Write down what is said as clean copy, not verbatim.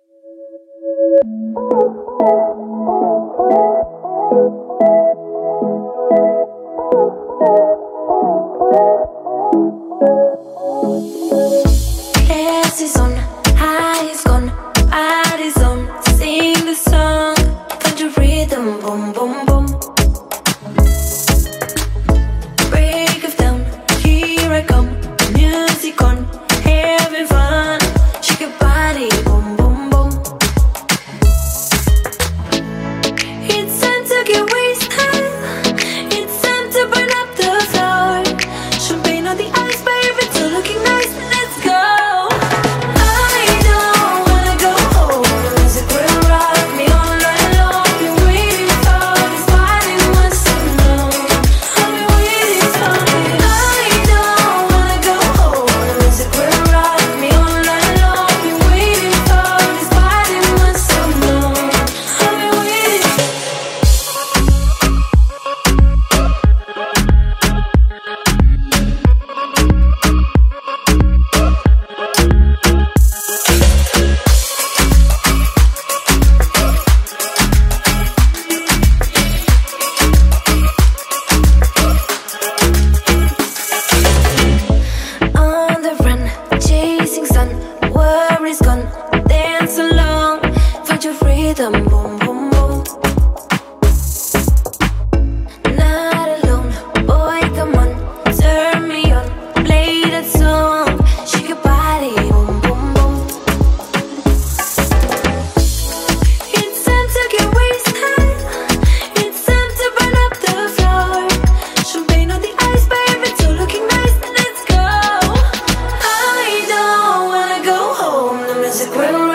Glasses on, eyes gone, body's on. Sing the song, find your rhythm, boom, boom, boom. Break of down, here I come. Music on, having fun. Shake your body, boom, boom, boom. It's time to get wasted. It's time to burn up the floor. Champagne on the ice, baby, still looking nice. Let's go. I don't wanna go home. The music will rock me all night long. Been waiting for this party once so long. I've been waiting for it. I don't wanna go home. The music will rock me all night long. Been waiting for this party once so long. I've been waiting. On the run, chasing sun, worries gone. Dance along, find your freedom, boom, boom, boom. Not alone, boy, come on, turn me on, play that song, shake your body, boom, boom, boom. It's time to get wasted. It's time to burn up the floor. Champagne on the ice, baby, still looking nice. Let's go. I don't wanna go home. The music will